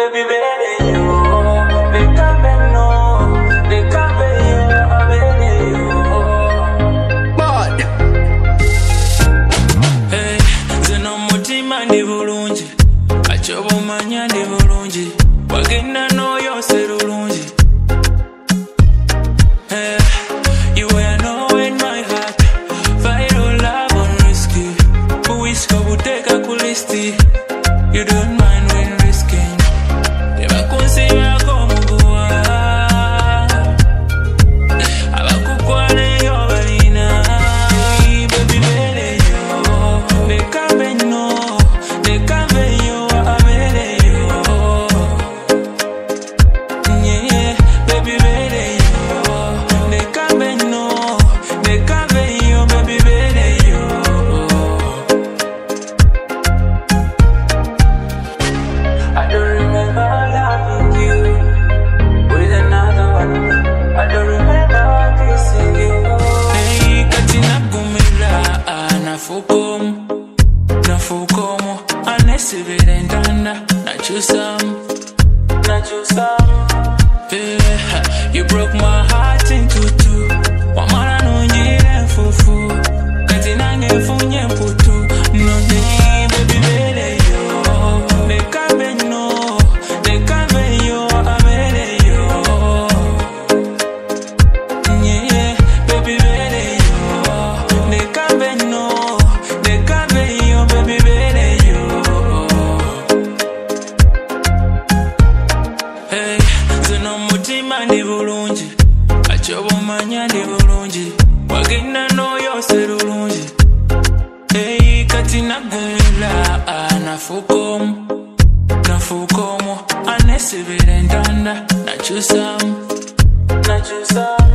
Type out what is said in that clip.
baby, baby, you. They can't be no, they can't be you, baby, you. Bad. Hey, zeno mutima ndi bulungi, kachobo manya ndi bulungi, wagenda no yose bulungi. Hey, you were no in my heart, vital love on risky. Uisko buteka kulisti, you don't mind when risking. Eba kunsiba komuguwa, abakukwane yo balina. Baby, baby, yo, they can't be no, they can't be you, baby, yo. Yeah, baby, baby, yo, they can't be no, they can't be you, baby, baby, yo. I don't remember loving you with another one. I don't remember kissing you. Hey, katina gumila, nafukomo, anesibire ndanda, nachusam. Yeah, you broke my heart into two. Wamara nunjire fufu, katina ngefunye mputu. No day, baby, baby, yo, they can't be no, they can't be you, baby, yo. Yeah, baby, baby, yo, they can't be no, they can't be you, baby, baby, yo. Hey, zeno mutima ndi bulungi, kachobo manya ndi bulungi, wagenda no yose bulungi. Hey, katina gumila, nafukomo, anesibire ndanda, nachusam.